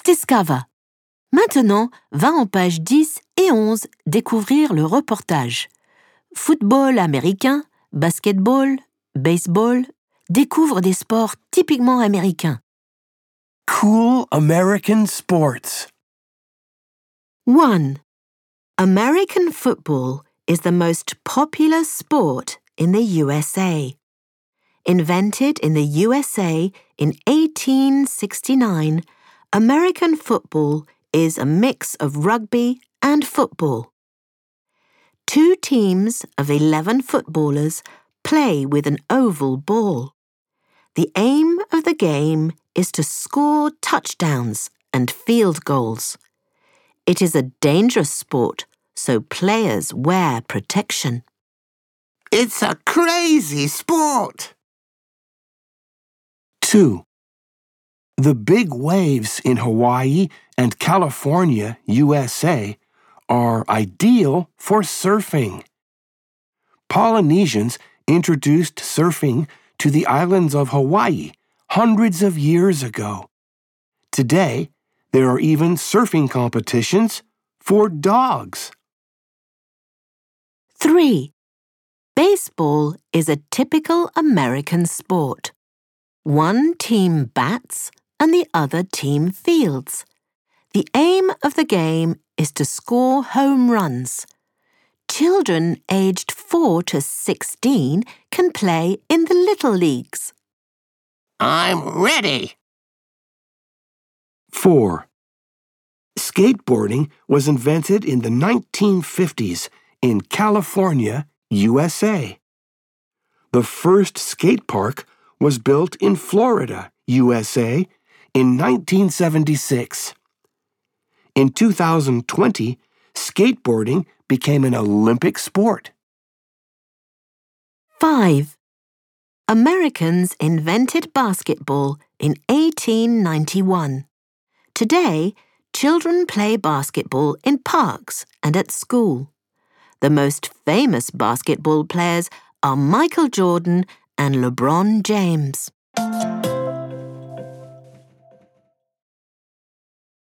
Let's discover. Maintenant, va en page 10 et 11 découvrir le reportage. Football américain, basketball, baseball, découvre des sports typiquement américains. Cool American sports. 1. American football is the most popular sport in the USA. Invented in the USA in 1869, American football is a mix of rugby and football. 2 teams of 11 footballers play with an oval ball. The aim of the game is to score touchdowns and field goals. It is a dangerous sport, so players wear protection. It's a crazy sport. 2. The big waves in Hawaii and California, USA, are ideal for surfing. Polynesians introduced surfing to the islands of Hawaii hundreds of years ago. Today, there are even surfing competitions for dogs. 3. Baseball is a typical American sport. One team bats and the other team fields. The aim of the game is to score home runs. Children aged 4 to 16 can play in the little leagues. I'm ready. 4. Skateboarding was invented in the 1950s in California, USA. The first skate park was built in Florida, USA, in 1976. In 2020, skateboarding became an Olympic sport. 5. Americans invented basketball in 1891. Today, children play basketball in parks and at school. The most famous basketball players are Michael Jordan and LeBron James.